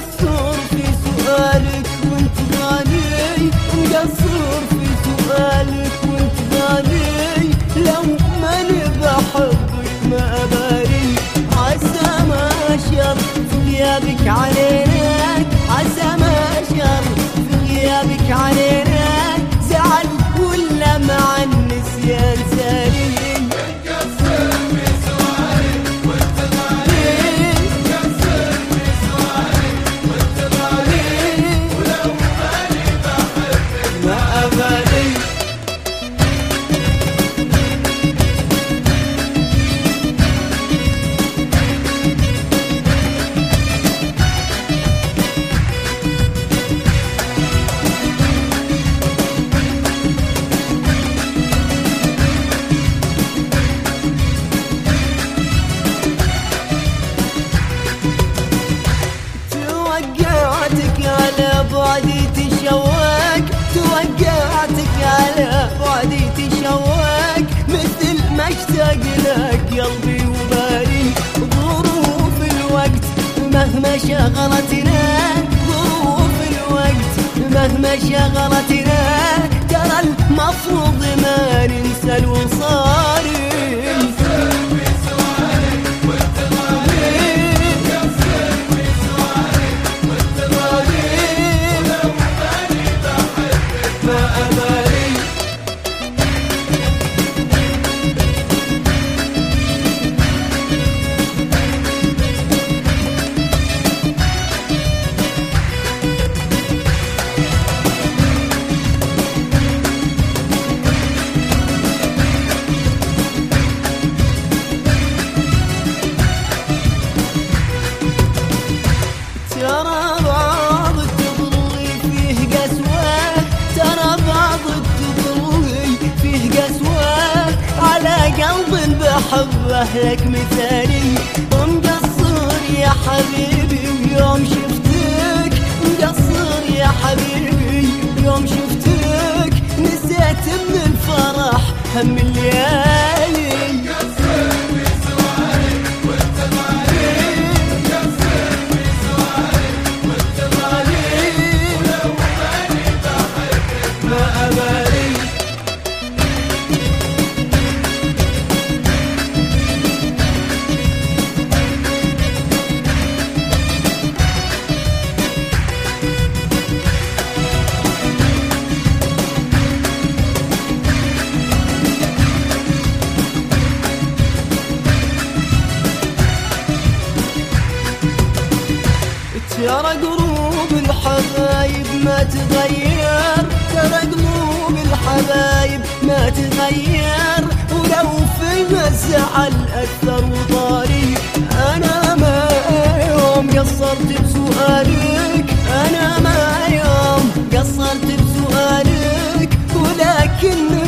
مقصر في سؤالك وانت غالي، مقصر في سؤالك وانت غالي، لو ماني بحبك ما أبالي. عسى ما شر في غيابك علينا، عسى ما شر في غيابك علينا، زعل ولا مع النسيان سالي. توقعتك على بعدي تشوق، توقعتك على بعدي تشوق، مثل ما اشتاق لك قلبي وبالي. ظروف الوقت مهما شغلتنا، ظروف الوقت مهما شغلتنا، ترى المفروض ما ننسى الوصال. ترى بعض التضلي فيه قسوة، ترى بعض التضلي فيه قسوة، على قلب بحبه لك مثالي. مقصر يا حبيبي يوم شفتك، مقصر يا حبيبي يوم شفتك، نسيت من الفرح هم الليالي. ترى قلوب الحبايب ما تغير، ترى قلوب الحبايب ما تغير، ولو فينا الزعل أكثر وطاري. أنا ما يوم قصرت بسؤالك، أنا ما يوم قصرت بسؤالك، ولكن